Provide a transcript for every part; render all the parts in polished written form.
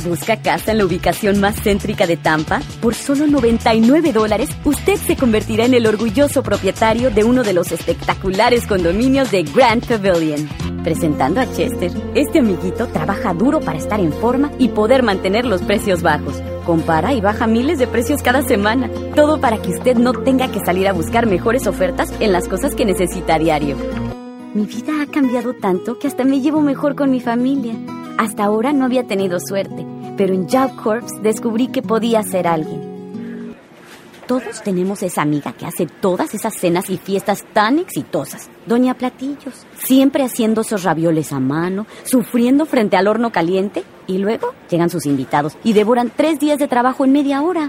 ¿Busca casa en la ubicación más céntrica de Tampa? Por solo $99, usted se convertirá en el orgulloso propietario de uno de los espectaculares condominios de Grand Pavilion. Presentando a Chester, este amiguito trabaja duro para estar en forma y poder mantener los precios bajos. Compara y baja miles de precios cada semana. Todo para que usted no tenga que salir a buscar mejores ofertas en las cosas que necesita a diario. Mi vida ha cambiado tanto que hasta me llevo mejor con mi familia. Hasta ahora no había tenido suerte, pero en Job Corps descubrí que podía ser alguien. Todos tenemos esa amiga que hace todas esas cenas y fiestas tan exitosas. Doña Platillos, siempre haciendo esos ravioles a mano, sufriendo frente al horno caliente, y luego llegan sus invitados y devoran 3 días de trabajo en media hora.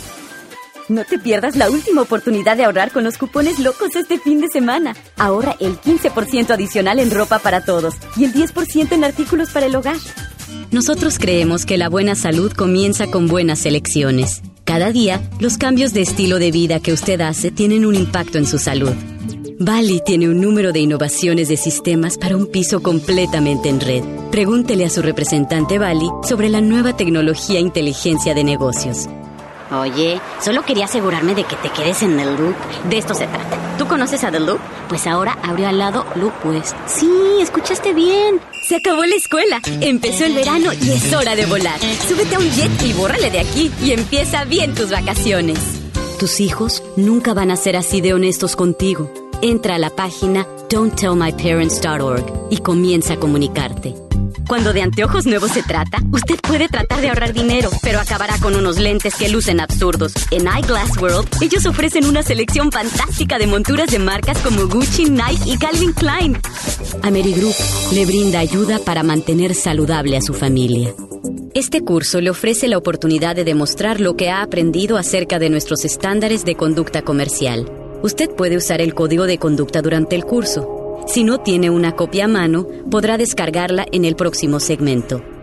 No te pierdas la última oportunidad de ahorrar con los cupones locos este fin de semana. Ahorra el 15% adicional en ropa para todos y el 10% en artículos para el hogar. Nosotros creemos que la buena salud comienza con buenas elecciones. Cada día, los cambios de estilo de vida que usted hace tienen un impacto en su salud. Bali tiene un número de innovaciones de sistemas para un piso completamente en red. Pregúntele a su representante Bali sobre la nueva tecnología e inteligencia de negocios. Oye, solo quería asegurarme de que te quedes en el Loop. De esto se trata. ¿Tú conoces a The Loop? Pues ahora abrió al lado Loop West. Sí, escuchaste bien. Se acabó la escuela, empezó el verano y es hora de volar. Súbete a un jet y bórrale de aquí y empieza bien tus vacaciones. Tus hijos nunca van a ser así de honestos contigo. Entra a la página don'ttellmyparents.org y comienza a comunicarte. Cuando de anteojos nuevos se trata, usted puede tratar de ahorrar dinero, pero acabará con unos lentes que lucen absurdos. En Eyeglass World, ellos ofrecen una selección fantástica de monturas de marcas como Gucci, Nike y Calvin Klein. Amerigroup le brinda ayuda para mantener saludable a su familia. Este curso le ofrece la oportunidad de demostrar lo que ha aprendido acerca de nuestros estándares de conducta comercial. Usted puede usar el código de conducta durante el curso. Si no tiene una copia a mano, podrá descargarla en el próximo segmento.